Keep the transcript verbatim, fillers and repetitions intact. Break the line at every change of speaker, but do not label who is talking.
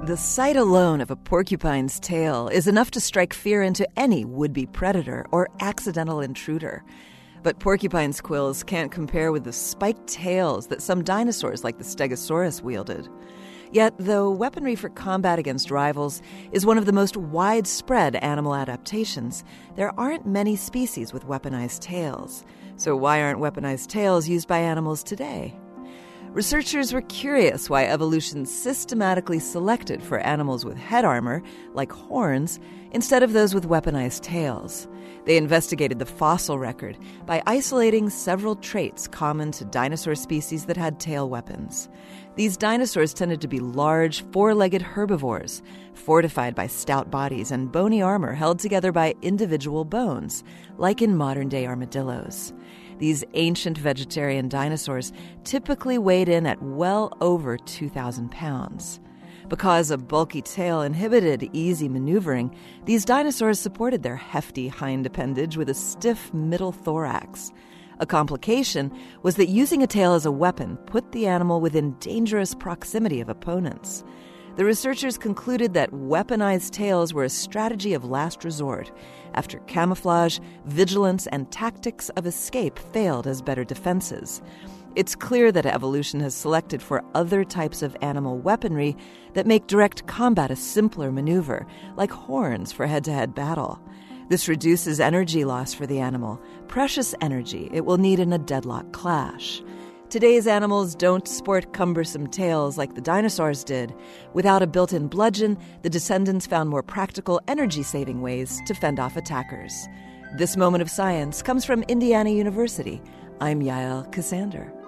The sight alone of a porcupine's tail is enough to strike fear into any would-be predator or accidental intruder. But porcupine's quills can't compare with the spiked tails that some dinosaurs like the Stegosaurus wielded. Yet, though weaponry for combat against rivals is one of the most widespread animal adaptations, there aren't many species with weaponized tails. So why aren't weaponized tails used by animals today? Researchers were curious why evolution systematically selected for animals with head armor, like horns, instead of those with weaponized tails. They investigated the fossil record by isolating several traits common to dinosaur species that had tail weapons. These dinosaurs tended to be large, four-legged herbivores, fortified by stout bodies and bony armor held together by individual bones, like in modern-day armadillos. These ancient vegetarian dinosaurs typically weighed in at well over two thousand pounds. Because a bulky tail inhibited easy maneuvering, these dinosaurs supported their hefty hind appendage with a stiff middle thorax. A complication was that using a tail as a weapon put the animal within dangerous proximity of opponents. The researchers concluded that weaponized tails were a strategy of last resort after camouflage, vigilance, and tactics of escape failed as better defenses. It's clear that evolution has selected for other types of animal weaponry that make direct combat a simpler maneuver, like horns for head-to-head battle. This reduces energy loss for the animal, precious energy it will need in a deadlock clash. Today's animals don't sport cumbersome tails like the dinosaurs did. Without a built-in bludgeon, the descendants found more practical, energy-saving ways to fend off attackers. This moment of science comes from Indiana University. I'm Yael Ksander.